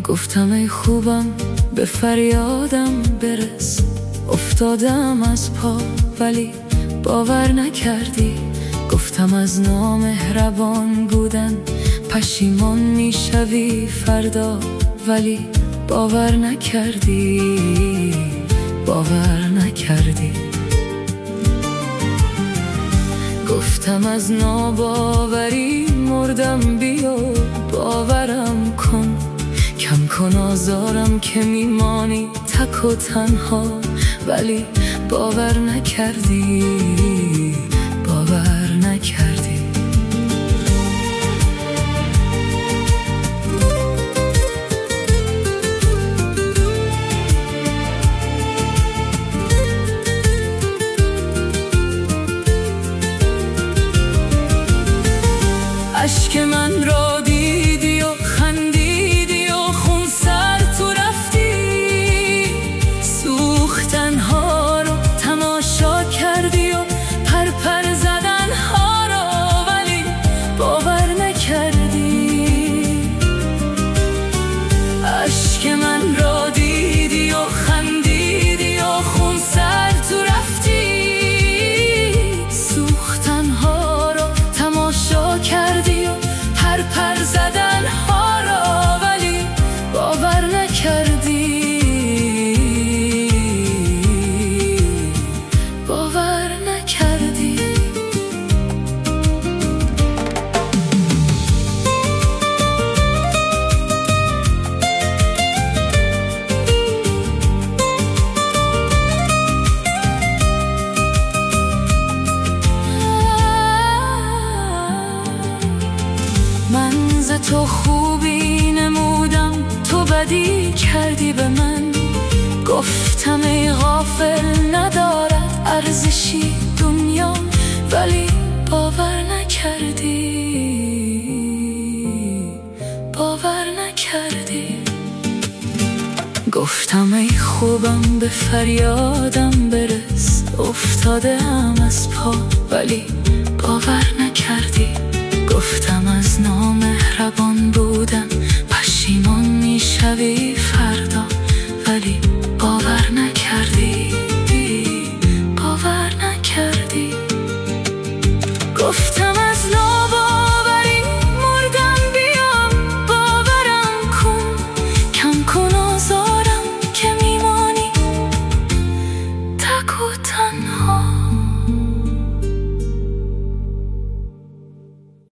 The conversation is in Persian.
گفتم ای خوبم به فریادم برس، افتادم از پا ولی باور نکردی. گفتم از نامهربان بودن پشیمان میشوی فردا، ولی باور نکردی، باور نکردی. گفتم از ناباوری مردم، بیا باورم کن. کم کن آزارم که میمانی تک و تنها، ولی باور نکردی، باور نکردی. اشک من را دیدی و خندیدی و خون سر تو رفتی، سوختنها رو تماشا کردی و پر زدنها را، ولی باور نکردی. اشک من را دیدی و خندیدی و خون سر تو رفتی، سوختنها رو تماشا کردی و پر زدن ها را، ولی باور نکردی، باور نکردی. من ز تو خوبی نمودم، تو بدی کردی به من. گفتم ای غافل ندارد ارزشی دنیا، ولی باور نکردی، باور نکردی. گفتم ای خوبم به فریادم برس، افتاده ام از پا ولی باور نکردی. گفتم از نامهربان بودن پشیمان میشوی فردا، ولی باور نکردی، باور نکردی. گفتم